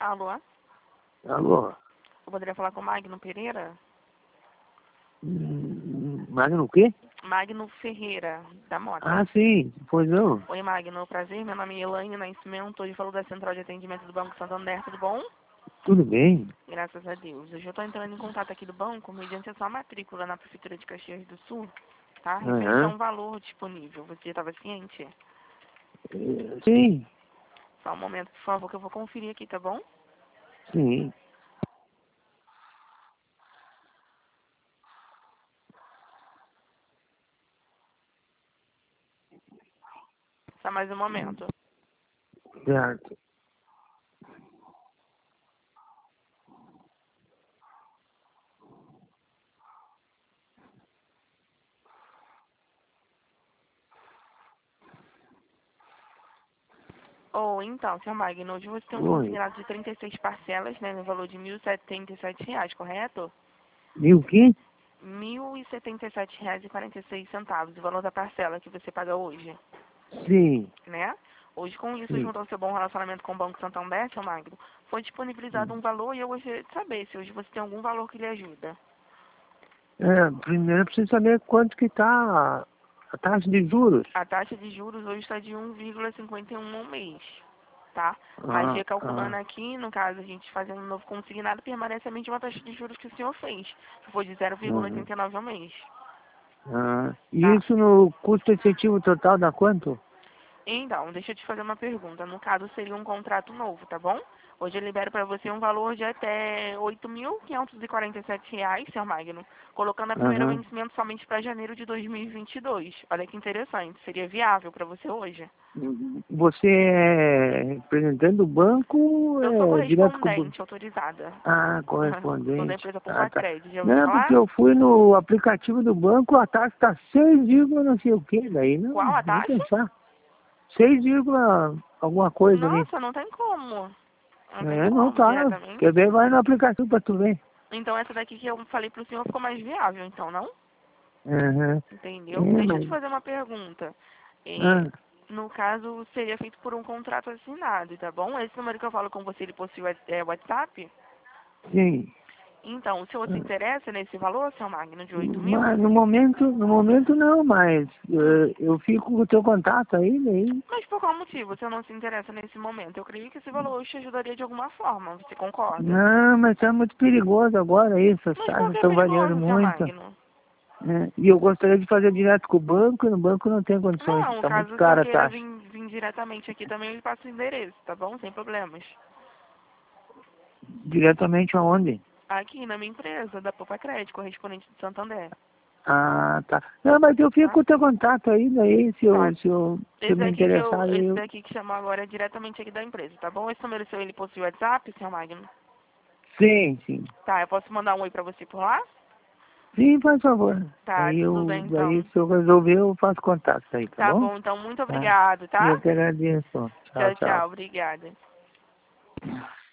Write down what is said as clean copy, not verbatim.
Alô? Alô? Eu poderia falar com o Magno Pereira? Magno o quê? Magno Ferreira, da Mota. Ah, sim. Pois não. Oi, Magno. Prazer. Meu nome é Elaine Nascimento. Hoje falo da Central de Atendimento do Banco Santander. Tudo bom? Tudo bem? Graças a Deus. Hoje eu estou entrando em contato aqui do banco mediante a sua matrícula na Prefeitura de Caxias do Sul, tá? Referente a um valor disponível. Você estava ciente? Sim, Só um momento, por favor, que eu vou conferir aqui, tá bom? sim. Só mais um momento. Certo. Ou então, seu Magno, hoje você tem um Oi. consignado de 36 parcelas, né, no valor de R$ 1.077, correto? E o quê? R$ 1.077,46, o valor da parcela que você paga hoje, Sim, né? Hoje, com isso, sim. junto ao seu bom relacionamento com o Banco Santander, seu Magno, foi disponibilizado um valor e eu gostaria de saber se hoje você tem algum valor que lhe ajuda. Primeiro eu preciso saber quanto que tá a taxa de juros. A taxa de juros hoje está de 1,51 ao mês, tá? Mas recalculando aqui, no caso, a gente fazendo um novo consignado, permanece a mesma taxa de juros que o senhor fez, que foi de Uhum. 0,89 ao mês, E tá? isso no custo efetivo total dá quanto? Então, deixa eu te fazer uma pergunta. No caso, seria um contrato novo, tá bom? Hoje eu libero para você um valor de até R$ 8.547, seu Magno, colocando a primeiro Aham. vencimento somente para janeiro de 2022. Olha que interessante. Seria viável para você hoje? Você é representante do banco ou Eu sou é direto com o banco? correspondente autorizada. Ah, Sou da correspondente. empresa Ah, tá. Poupa-Crédito. Já ouviu Não, porque falar? eu fui no aplicativo do banco, a taxa está 6, não sei o que, daí não, Qual a nem taxa? pensar. 6, alguma coisa ali. Nossa, não tem como. Não tem É, não como, tá. diretamente. Quer ver? Vai no aplicativo pra tu ver. Então essa daqui que eu falei pro senhor ficou mais viável, então, não? Aham. Entendeu? É, Deixa eu te mas... fazer uma pergunta. Ah, No caso, seria feito por um contrato assinado, tá bom? Esse número que eu falo com você, ele possui WhatsApp? sim. Então, o senhor se interessa nesse valor, seu Magno, de 8.000? Mas no momento não, mas Hum. eu fico com o teu contato aí, daí. Mas por qual motivo o senhor não se interessa nesse momento? Eu creio que esse valor te ajudaria de alguma forma, você concorda? Não, mas tá muito perigoso agora isso, as Mas por taxas que é estão variando perigoso, seu muito. Magno? E eu gostaria de fazer direto com o banco, e no banco não tem condições, Não, está muito caso o senhor cara a queira taxa. vir diretamente aqui também, eu lhe passo o endereço, tá bom? Sem problemas. Diretamente aonde? Aqui na minha empresa, da Poupa Crédito, correspondente do Santander, Ah, tá. Não, mas eu fico tá? com o teu contato aí, daí Tá. se eu me interessar, Esse eu... daqui que chamou agora é diretamente aqui da empresa, tá bom? Esse número seu, ele possui WhatsApp, seu Magno? Sim, sim. Tá, eu posso mandar um oi pra você por lá? Sim, faz favor. Tá, tudo bem Daí então. se eu resolver, eu faço contato aí, tá Tá bom? bom, então muito Tá. obrigado, E tá? eu te agradeço. Tchau, Tchau, tchau. tchau, obrigada.